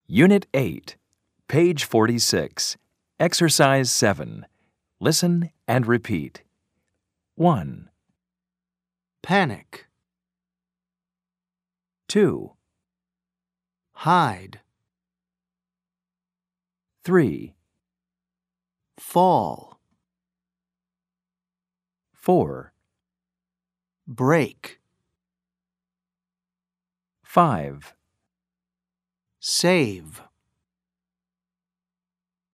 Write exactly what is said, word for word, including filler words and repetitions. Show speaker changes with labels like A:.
A: Unit eight, page forty-six, Exercise seven. Listen and repeat. one,
B: Panic.
A: two,
B: Hide.
A: three,
B: Fall.
A: four,
B: Break.
A: five,
B: Save.